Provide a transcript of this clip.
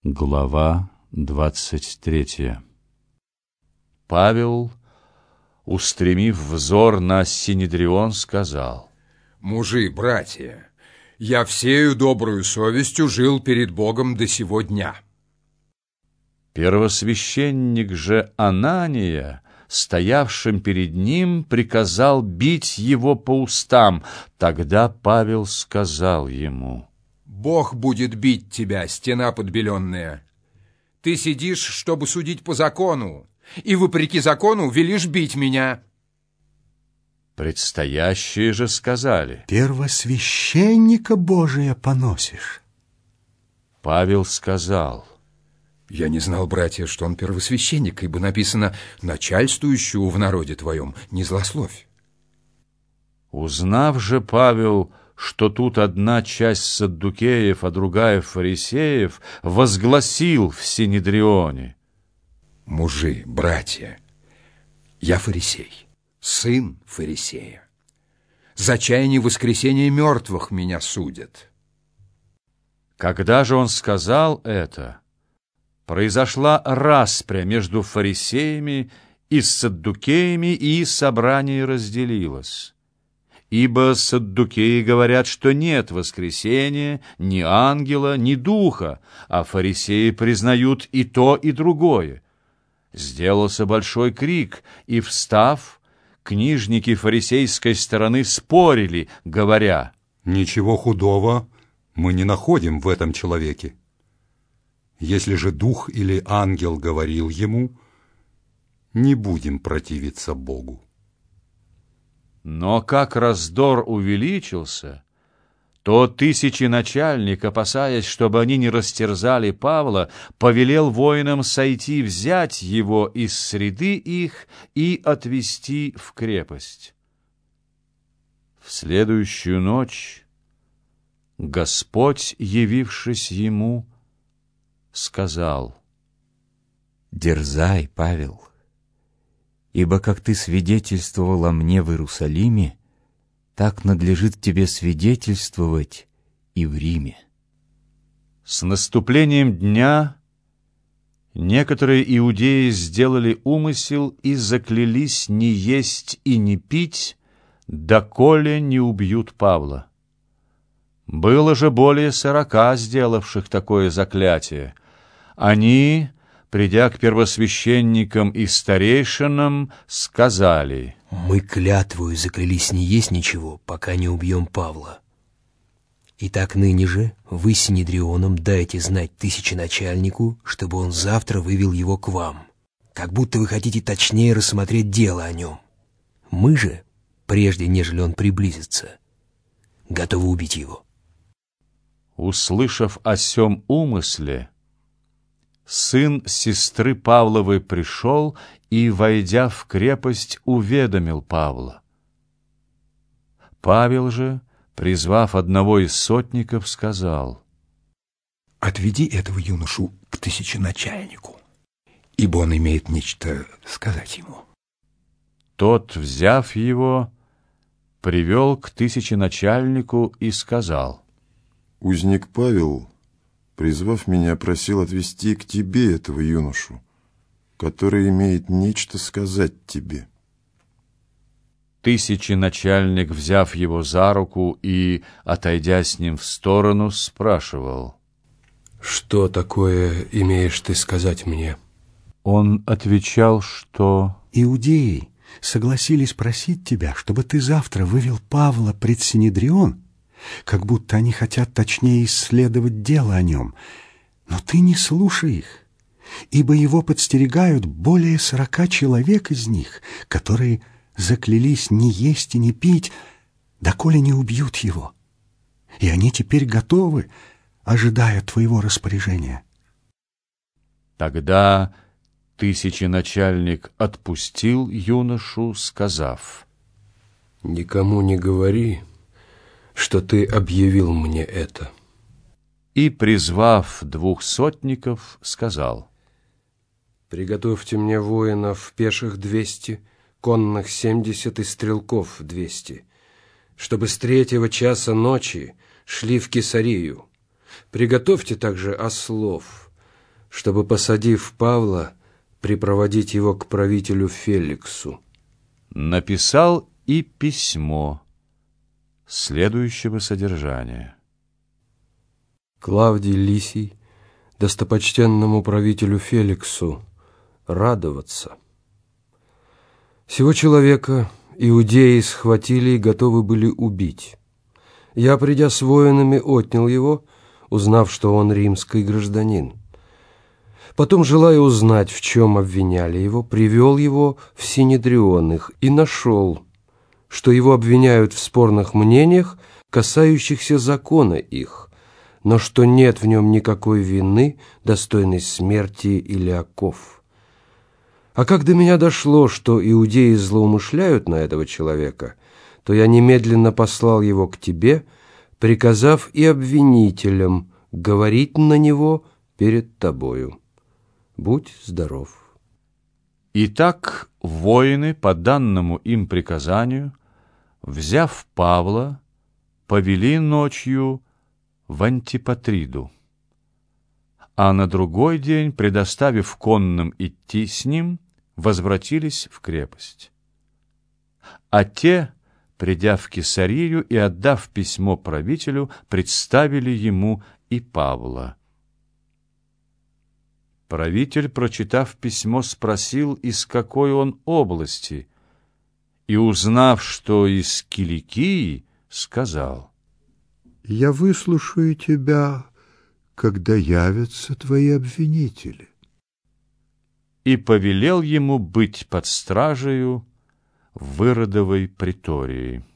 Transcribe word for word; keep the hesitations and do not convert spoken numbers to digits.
Глава двадцать третья. Павел, устремив взор на Синедрион, сказал: «Мужи, братья, я всею добрую совестью жил перед Богом до сего дня». Первосвященник же Анания, стоявшим перед ним, приказал бить его по устам. Тогда Павел сказал ему: «Бог будет бить тебя, стена подбеленная. Ты сидишь, чтобы судить по закону, и, вопреки закону, велишь бить меня». Предстоящие же сказали: «Первосвященника Божия поносишь». Павел сказал: «Я не знал, братья, что он первосвященник, ибо написано: начальствующего в народе твоем не злословь». Узнав же Павел, что тут одна часть саддукеев, а другая фарисеев, возгласил в Синедрионе: «Мужи, братья, я фарисей, сын фарисея. За чаяние воскресения мертвых меня судят». Когда же он сказал это, произошла распря между фарисеями и саддукеями, и собрание разделилось. Ибо саддукеи говорят, что нет воскресения, ни ангела, ни духа, а фарисеи признают и то, и другое. Сделался большой крик, и, встав, книжники фарисейской стороны спорили, говоря: «Ничего худого мы не находим в этом человеке. Если же дух или ангел говорил ему, не будем противиться Богу». Но как раздор увеличился, то тысяченачальник, опасаясь, чтобы они не растерзали Павла, повелел воинам сойти, взять его из среды их и отвести в крепость. В следующую ночь Господь, явившись ему, сказал: «Дерзай, Павел, ибо как ты свидетельствовал о мне в Иерусалиме, так надлежит тебе свидетельствовать и в Риме». С наступлением дня некоторые иудеи сделали умысел и заклялись не есть и не пить, доколе не убьют Павла. Было же более сорока сделавших такое заклятие. Они, придя к первосвященникам и старейшинам, сказали: «Мы клятвою заклялись не есть ничего, пока не убьем Павла. Итак, ныне же вы Синедрионом дайте знать тысяченачальнику, чтобы он завтра вывел его к вам, как будто вы хотите точнее рассмотреть дело о нем. Мы же, прежде нежели он приблизится, готовы убить его». Услышав о сем умысле, сын сестры Павловой пришел и, войдя в крепость, уведомил Павла. Павел же, призвав одного из сотников, сказал: «Отведи этого юношу к тысяченачальнику, ибо он имеет нечто сказать ему». Тот, взяв его, привел к тысяченачальнику и сказал: «Узник Павел, призвав меня, просил отвести к тебе этого юношу, который имеет нечто сказать тебе». Тысяченачальник, взяв его за руку и, отойдя с ним в сторону, спрашивал: «Что такое имеешь ты сказать мне?» Он отвечал, что «Иудеи согласились просить тебя, чтобы ты завтра вывел Павла пред Синедрион, как будто они хотят точнее исследовать дело о нем. Но ты не слушай их, ибо его подстерегают более сорока человек из них, которые заклялись не есть и не пить, доколе не убьют его. И они теперь готовы, ожидая твоего распоряжения». Тогда тысяченачальник отпустил юношу, сказав: «Никому не говори, что ты объявил мне это». И, призвав двух сотников, сказал: «Приготовьте мне воинов пеших двести, конных семьдесят и стрелков двести, чтобы с третьего часа ночи шли в Кесарию. Приготовьте также ослов, чтобы, посадив Павла, припроводить его к правителю Феликсу. Написал и письмо следующего содержания. Клавдий Лисий, достопочтенному правителю Феликсу, радоваться. Сего человека иудеи схватили и готовы были убить. Я, придя с воинами, отнял его, узнав, что он римский гражданин. Потом, желая узнать, в чем обвиняли его, привел его в Синедрион их и нашел, что его обвиняют в спорных мнениях, касающихся закона их, но что нет в нем никакой вины, достойной смерти или оков. А как до меня дошло, что иудеи злоумышляют на этого человека, то я немедленно послал его к тебе, приказав и обвинителям говорить на него перед тобою. Будь здоров. Итак, воины, по данному им приказанию, взяв Павла, повели ночью в Антипатриду, а на другой день, предоставив конным идти с ним, возвратились в крепость. А те, придя в Кесарию и отдав письмо правителю, представили ему и Павла. Правитель, прочитав письмо, спросил, из какой он области, и, узнав, что из Киликии, сказал: «Я выслушаю тебя, когда явятся твои обвинители». И повелел ему быть под стражею в Иродовой притории.